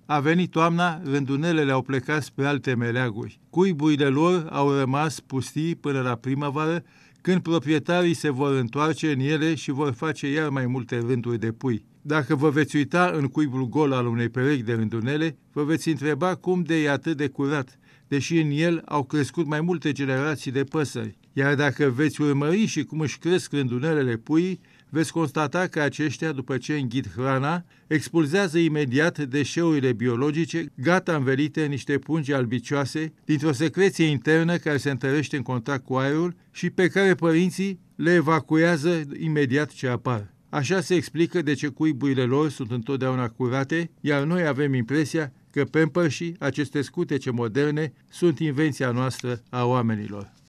A venit toamna, rândunelele au plecat spre alte meleaguri. Cuiburile lor au rămas pustii până la primăvară, când proprietarii se vor întoarce în ele și vor face iar mai multe rânduri de pui. Dacă vă veți uita în cuibul gol al unei perechi de rândunele, vă veți întreba cum de e atât de curat, deși în el au crescut mai multe generații de păsări. Iar dacă veți urmări și cum își cresc rândunelele puii, veți constata că aceștia, după ce înghit hrana, expulzează imediat deșeurile biologice, gata învelite în niște pungi albicioase, dintr-o secreție internă care se întărește în contact cu aerul și pe care părinții le evacuează imediat ce apar. Așa se explică de ce cuiburile lor sunt întotdeauna curate, iar noi avem impresia că Pampers-ii, aceste scutece moderne, sunt invenția noastră a oamenilor.